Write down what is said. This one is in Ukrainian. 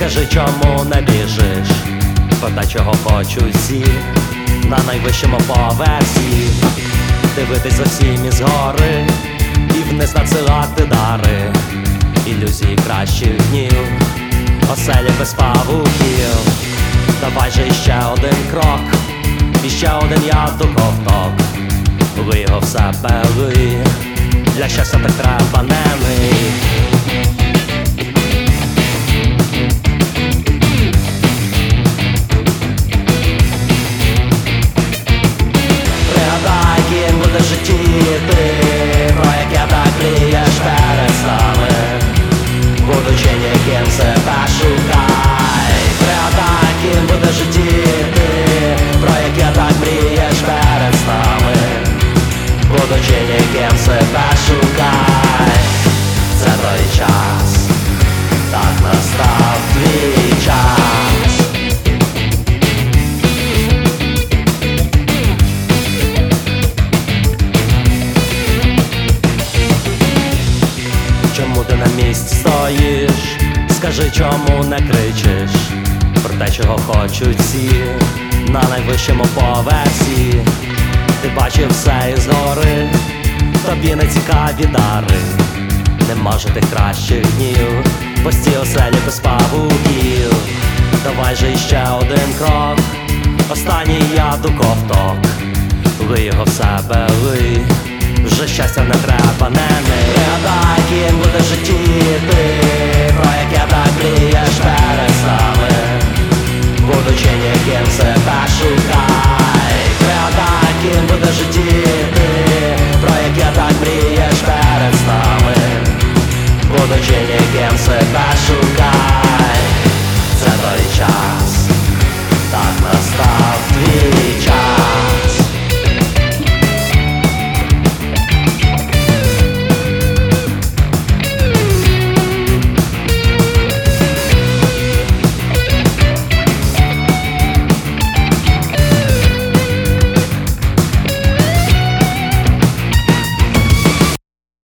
Скажи, чому не біжиш? Подай, чого хочуть всі на найвищому поверсі. Дивитись за всім із гори і вниз надсилати дари, ілюзії кращих днів, оселі без павуків. Давай же іще один крок, іще один яд у ковток. Ви його в себе ви, для щастя так треба неми. Пригадай, ким буде в житті ти, про яке так мрієш перед снами, будучи ніким себе шукай. Пригадай, ким буде в житті ти, про яке так мрієш перед снами, будучи ніким себе шукай. Це той час, так настав твій час. Чому ти на місці стоїш? Скажи, чому не кричиш про те, чого хочуть всі на найвищому поверсі. Ти бачив все із гори, тобі не цікаві дари. Нема же тих кращих днів, пусті оселі без павуків. Давай же іще один крок, останній яд у ковток. Ви його в себе ви, вже щастя не треба, не. Пригадай, ким буде в житті ти, про яке так мрієш перед снами,